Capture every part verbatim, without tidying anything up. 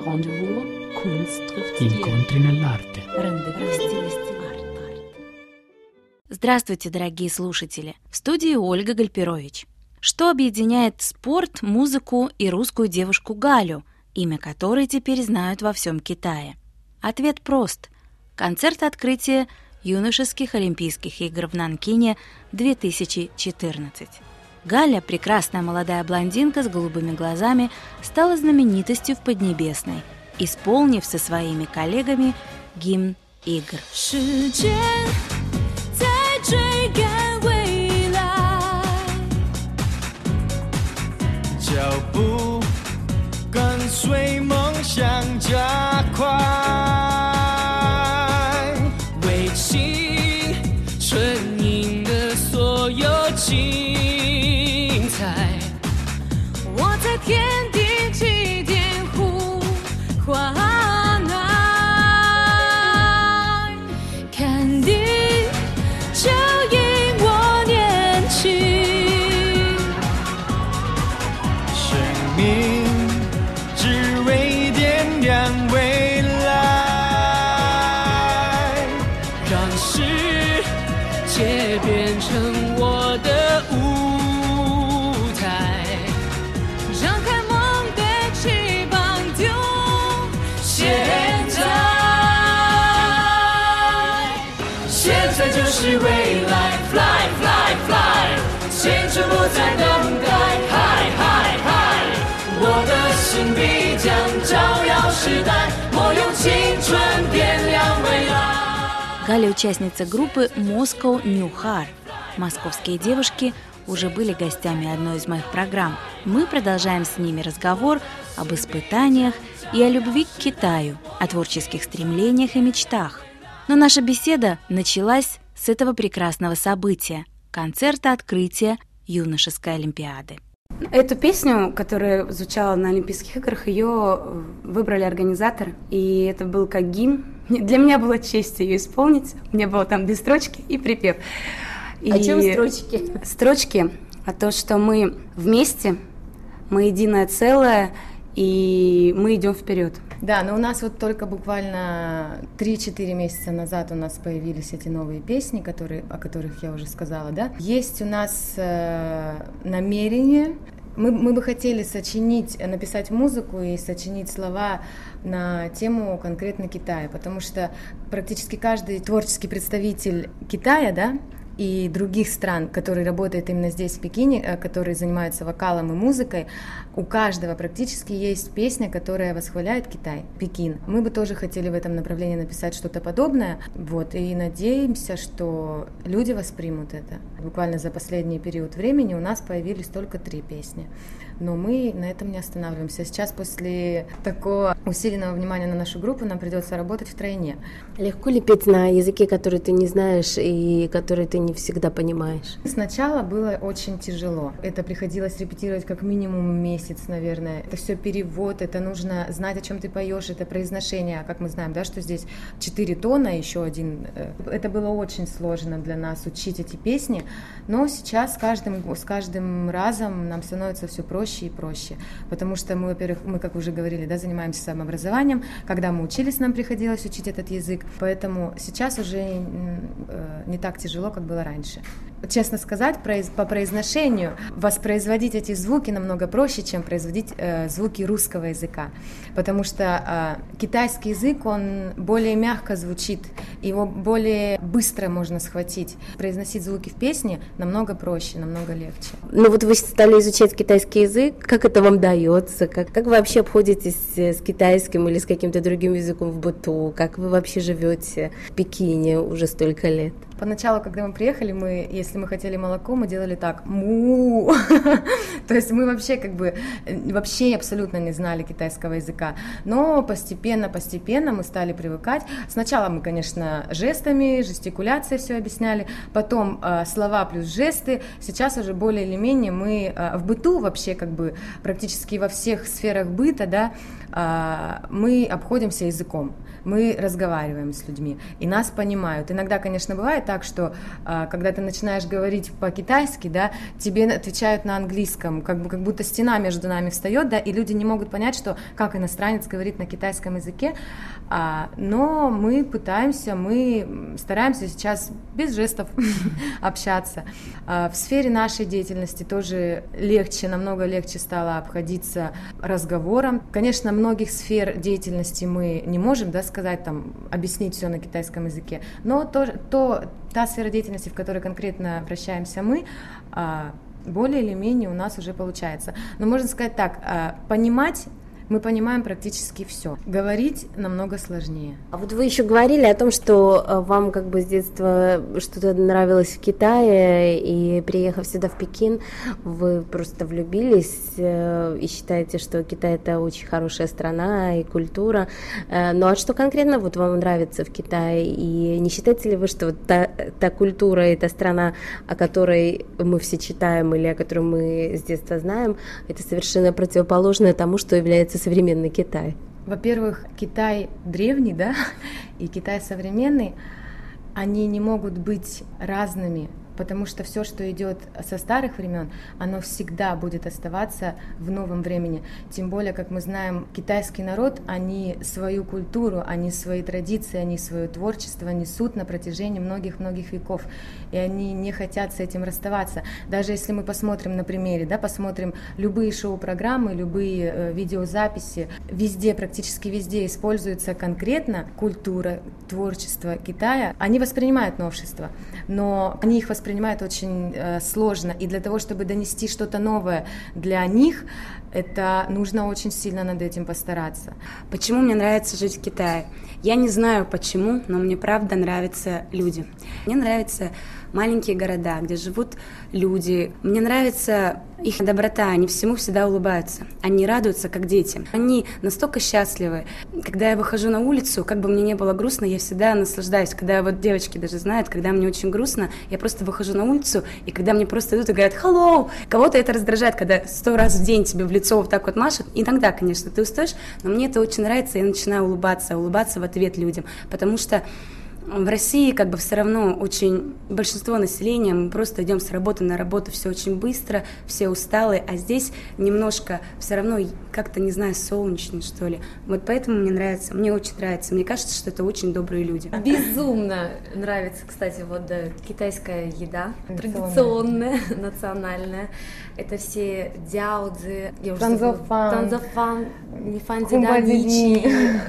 Rendezvous, Kunst trifft Incontri nell'arte. Здравствуйте, дорогие слушатели! В студии Ольга Гальперович. Что объединяет спорт, музыку и русскую девушку Галю, имя которой теперь знают во всем Китае? Ответ прост. Концерт открытия юношеских Олимпийских игр в Нанкине две тысячи четырнадцать. Галя, прекрасная молодая блондинка с голубыми глазами, стала знаменитостью в Поднебесной, исполнив со своими коллегами гимн игр. Галя – участница группы Moscow New Heart. Московские девушки уже были гостями одной из моих программ. Мы продолжаем с ними разговор об испытаниях и о любви к Китаю, о творческих стремлениях и мечтах. Но наша беседа началась с этого прекрасного события – концерта открытия юношеской Олимпиады. Эту песню, которая звучала на Олимпийских играх, ее выбрали организаторы, и это был как гимн. Для меня была честь ее исполнить. У меня было там две строчки и припев. И о чем строчки? Строчки о том, что мы вместе, мы единое целое, и мы идем вперед. Да, но у нас вот только буквально три-четыре месяца назад у нас появились эти новые песни, которые, о которых я уже сказала, да. Есть у нас э, намерение, мы, мы бы хотели сочинить, написать музыку и сочинить слова на тему конкретно Китая, потому что практически каждый творческий представитель Китая, да, и других стран, которые работают именно здесь, в Пекине, которые занимаются вокалом и музыкой, у каждого практически есть песня, которая восхваляет Китай, Пекин. Мы бы тоже хотели в этом направлении написать что-то подобное, вот, и надеемся, что люди воспримут это. Буквально за последний период времени у нас появились только три песни, но мы на этом не останавливаемся. Сейчас после такого усиленного внимания на нашу группу нам придется работать втройне. Легко ли петь на языке, который ты не знаешь и который ты не всегда понимаешь? Сначала было очень тяжело. Это приходилось репетировать как минимум месяц, наверное. Это все перевод, это нужно знать, о чем ты поешь, это произношение. Как мы знаем, да, что здесь четыре тона, еще один. Это было очень сложно для нас учить эти песни, но сейчас с каждым, с каждым разом нам становится все проще и проще, потому что мы, во-первых, мы, как уже говорили, да, занимаемся самообразованием. Когда мы учились, нам приходилось учить этот язык, поэтому сейчас уже не так тяжело, как было раньше. Честно сказать, по произношению воспроизводить эти звуки намного проще, чем производить э, звуки русского языка, потому что э, китайский язык, он более мягко звучит, его более быстро можно схватить. Произносить звуки в песне намного проще, намного легче. Ну вот вы стали изучать китайский язык, как это вам дается, как, как вы вообще обходитесь с китайским или с каким-то другим языком в быту, как вы вообще живете в Пекине уже столько лет? Поначалу, когда мы приехали, мы, если мы хотели молоко, мы делали так, му, то есть мы вообще как бы, вообще абсолютно не знали китайского языка, но постепенно, постепенно мы стали привыкать. Сначала мы, конечно, жестами, жестикуляцией все объясняли, потом э, слова плюс жесты, сейчас уже более или менее мы э, в быту вообще как бы практически во всех сферах быта, да, э, мы обходимся языком. Мы разговариваем с людьми, и нас понимают. Иногда, конечно, бывает, бывает так, что а, когда ты начинаешь говорить по-китайски, да, тебе отвечают на английском, как, бы, как будто стена между нами встает, да, и люди не могут понять, что как иностранец говорит на китайском языке, а, но мы пытаемся, мы стараемся сейчас без жестов общаться. А, в сфере нашей деятельности тоже легче, намного легче стало обходиться разговором. Конечно, многих сфер деятельности мы не можем, да, сказать, там, объяснить все на китайском языке, но то, то, та сфера деятельности, в которой конкретно вращаемся мы, более или менее у нас уже получается. Но можно сказать так, понимать мы понимаем практически все. Говорить намного сложнее. А вот вы еще говорили о том, что вам как бы с детства что-то нравилось в Китае, и приехав сюда в Пекин, вы просто влюбились и считаете, что Китай — это очень хорошая страна и культура. Ну а что конкретно вот вам нравится в Китае? И не считаете ли вы, что вот та, та культура и та страна, о которой мы все читаем или о которой мы с детства знаем, это совершенно противоположное тому, что является современный Китай? Во-первых, Китай древний, да, и Китай современный, они не могут быть разными, потому что все, что идет со старых времен, оно всегда будет оставаться в новом времени. Тем более, как мы знаем, китайский народ, они свою культуру, они свои традиции, они свое творчество несут на протяжении многих-многих веков, и они не хотят с этим расставаться. Даже если мы посмотрим на примере, да, посмотрим любые шоу-программы, любые э, видеозаписи, везде, практически везде используется конкретно культура, творчество Китая. Они воспринимают новшества, но они их воспринимают воспринимают очень э, сложно, и для того, чтобы донести что-то новое для них, это нужно очень сильно над этим постараться. Почему мне нравится жить в Китае? Я не знаю почему, но мне правда нравятся люди. Мне нравятся маленькие города, где живут люди. Мне нравится их доброта, они всему всегда улыбаются. Они радуются, как дети. Они настолько счастливы. Когда я выхожу на улицу, как бы мне не было грустно, я всегда наслаждаюсь. Когда вот девочки даже знают, когда мне очень грустно, я просто выхожу на улицу, и когда мне просто идут и говорят «hello», кого-то это раздражает, когда сто раз в день тебе в лицо вот так вот машут. Иногда, конечно, ты устаешь, но мне это очень нравится, и я начинаю улыбаться, улыбаться в ответ людям, потому что в России как бы все равно очень большинство населения, мы просто идем с работы на работу, все очень быстро, все усталые, а здесь немножко все равно как-то, не знаю, солнечнее, что ли. Вот поэтому мне нравится, мне очень нравится, мне кажется, что это очень добрые люди. Безумно нравится, кстати, вот да, китайская еда, традиционная, национальная. Это все дяоцзы, танзофан, танзофан, нифандиданичи,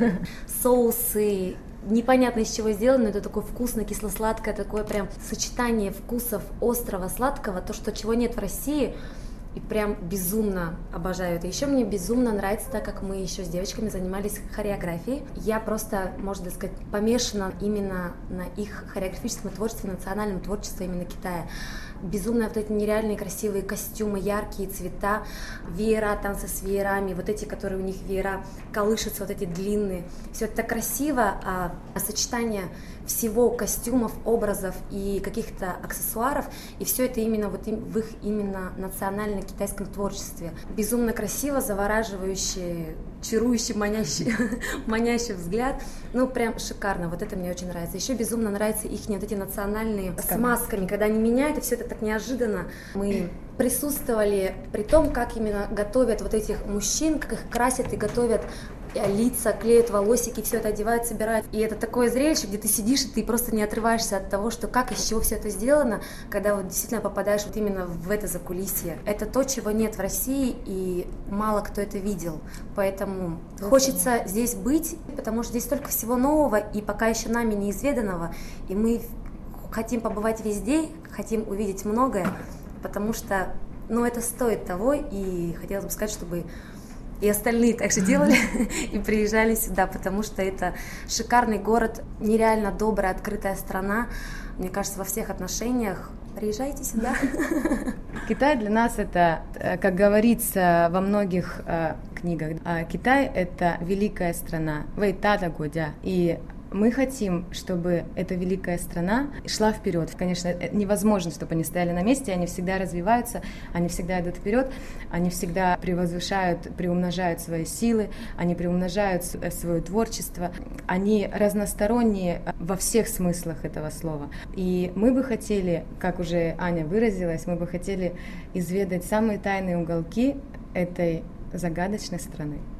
соусы. Непонятно из чего сделано, но это такое вкусное, кисло-сладкое, такое прям сочетание вкусов острого, сладкого, то, что чего нет в России, и прям безумно обожаю это. Еще мне безумно нравится, так как мы еще с девочками занимались хореографией. Я просто, можно сказать, помешана именно на их хореографическом творчестве, национальном творчестве именно Китая. Безумно вот эти нереальные красивые костюмы, яркие цвета, веера, танцы с веерами, вот эти, которые у них веера колышутся, вот эти длинные. Все это так красиво, а сочетание всего костюмов, образов и каких-то аксессуаров, и все это именно вот им, в их именно национальном китайском творчестве. Безумно красиво, завораживающе, чарующий, манящий, манящий взгляд. Ну, прям шикарно, вот это мне очень нравится. Еще безумно нравятся их вот эти национальные с масками, когда они меняют, и все это так неожиданно. Мы присутствовали при том, как именно готовят вот этих мужчин, как их красят и готовят лица, клеят волосики, все это одевают, собирают. И это такое зрелище, где ты сидишь, и ты просто не отрываешься от того, что как, из чего все это сделано, когда вот действительно попадаешь вот именно в это закулисье. Это то, чего нет в России, и мало кто это видел. Поэтому хочется здесь быть, потому что здесь столько всего нового, и пока еще нами неизведанного, и мы хотим побывать везде, хотим увидеть многое, потому что, ну, это стоит того, и хотелось бы сказать, чтобы и остальные также делали и приезжали сюда, потому что это шикарный город, нереально добрая, открытая страна. Мне кажется, во всех отношениях. Приезжайте сюда. Китай для нас это, как говорится во многих э, книгах, э, Китай это великая страна, вэйтата годя, и Мы хотим, чтобы эта великая страна шла вперед. Конечно, невозможно, чтобы они стояли на месте, они всегда развиваются, они всегда идут вперед, они всегда превозвышают, приумножают свои силы, они приумножают свое творчество, они разносторонние во всех смыслах этого слова. И мы бы хотели, как уже Аня выразилась, мы бы хотели изведать самые тайные уголки этой загадочной страны.